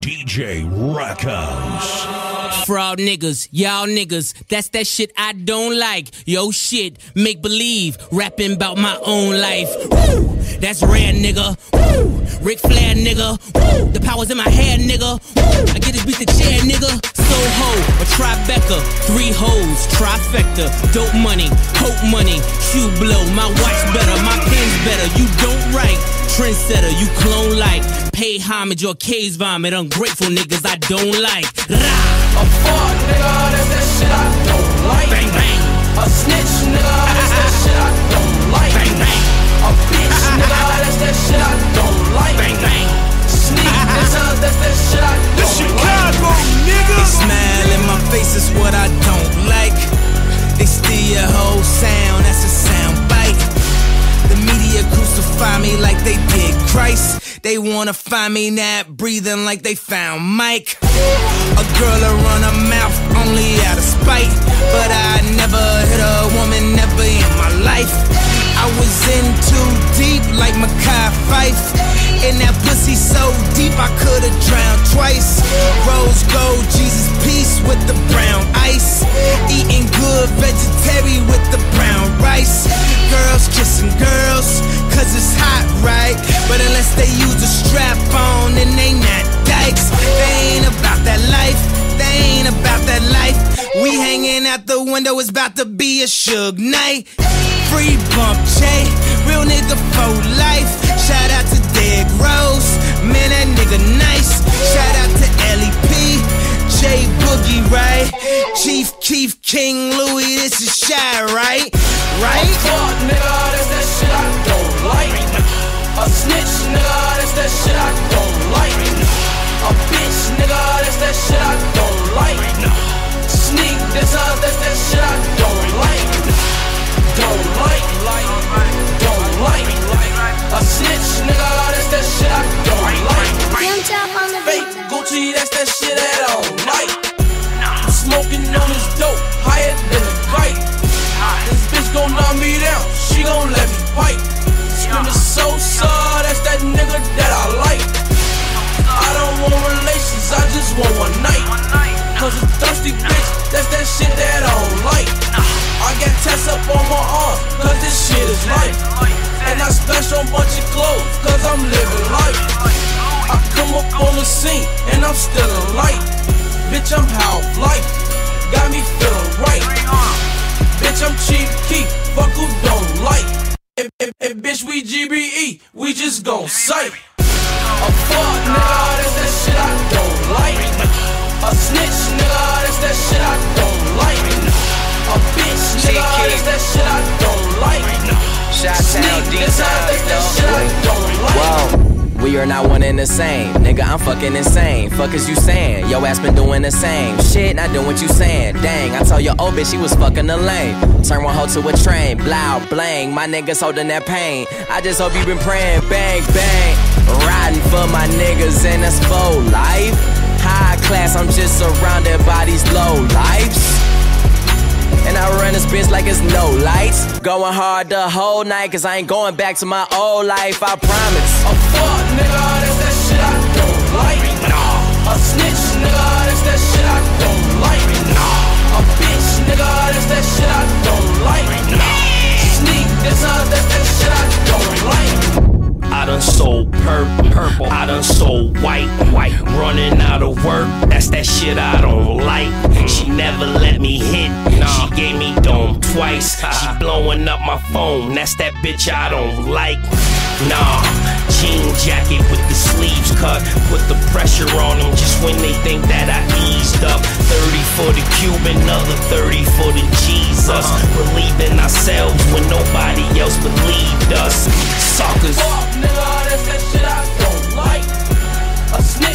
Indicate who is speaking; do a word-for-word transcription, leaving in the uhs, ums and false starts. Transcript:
Speaker 1: D J Rackhouse.
Speaker 2: Fraud niggas, y'all niggas, that's that shit I don't like. Yo shit, make believe, rapping about my own life. Woo! That's rare, nigga. Woo! Ric Flair, nigga. Woo! The power's in my hair, nigga. Woo! I get this beat the chair, nigga. Soho, a Tribeca, three hoes, trifecta, dope money, hope money, shoe blow, my watch better, my pen's better. You don't write, trendsetter, you clone like, pay homage or case vomit, ungrateful niggas I don't like. Rah!
Speaker 3: A fuck nigga, that's that shit I don't like.
Speaker 2: Bang bang.
Speaker 3: A snitch nigga, that's that shit I don't like.
Speaker 2: Bang bang.
Speaker 3: A bitch nigga, that's that shit I don't like.
Speaker 2: Bang bang.
Speaker 3: Sneak nigga, that's that shit I don't
Speaker 4: the Chicago
Speaker 3: like.
Speaker 4: nigga.
Speaker 5: They smile in my face is what I don't like. They steal your whole sound, that's a sound bite. The media crucify me like they did Christ. They wanna find me not breathing like they found Mike. A girl will run her mouth only out of spite, but I never hit a woman, never in my life. I was in too deep like Makai Fife. And that pussy so deep I could've drowned twice. Rose gold, Jesus peace with the brown ice. Eating good vegetarian with the brown rice. Girls kissing girls, cause it's hot, right? But unless they use a strap on, then they not dykes. They ain't about that life, they ain't about that life. We hanging out the window, it's about to be a Suge night. Free bump J, real nigga for life. Shout out to Derrick Rose, man that nigga nice. Shout out to L E P, J Boogie, right? Chief Keef, King Louis, this is Shy, right? Right?
Speaker 3: A fuck nigga, that's that shit I don't like. A snitch nigga, that's that shit I don't like. A bitch nigga, that's that shit I don't like. Sneak nigga, that's that shit I don't like. Don't like, don't like. A snitch nigga, that's that shit I don't like. Fake Gucci, that's that shit I don't like. I'm smoking on this dope, higher than a kite. This bitch gon' knock me down, she gon' let me pipe. Screaming so sad, that's that nigga that I like. I don't want relations, I just want one night. Cause a thirsty bitch, that's that shit that I don't like. I got tests up on my arm, cause this shit is life. And I splash on bunch of clothes, cause I'm living life. I come up on the scene, and I'm still in light. Bitch, I'm half life, got me feeling right. Bitch, I'm cheap key, fuck who don't like. And, and, and bitch, we G B E, we just gon' sight. A fuck nigga, that's that shit I don't like. A snitch nigga, that's that shit I don't like. A bitch nigga, that's that shit I don't like.
Speaker 6: Shot-town, D-Town,
Speaker 3: that's that shit I don't like.
Speaker 6: Whoa, we are not one and the same. Nigga, I'm fucking insane. Fuck is you saying? Yo ass been doing the same shit, not doing what you saying. Dang, I told your old bitch she was fucking the lane. Turn one hoe to a train, blow, blang. My niggas holding that pain. I just hope you been praying, bang, bang. Riding for my niggas and that's for life. High class, I'm just surrounded by these low lives. And I run this bitch like it's no lights. Going hard the whole night, cause I ain't going back to my old life, I promise.
Speaker 3: A fuck nigga, that's that shit I don't like. A snitch nigga, that's that shit I don't like. A bitch nigga, that's that shit I don't like. Sneak nigga, that's that shit I don't like.
Speaker 1: I done sold purple, purple. I done sold white, white. Running out of work, that's that shit I don't like. She never let me hit, she gave me dome twice. She blowing up my phone, that's that bitch I don't like. Nah, jean jacket with the sleeves cut. Put the pressure on them just when they think that I eased up. Thirty for the Cuban, another thirty for the Jesus. Believing ourselves when nobody else believed us. Suckers.
Speaker 3: Fuck nigga, that's that shit I don't like. A snitch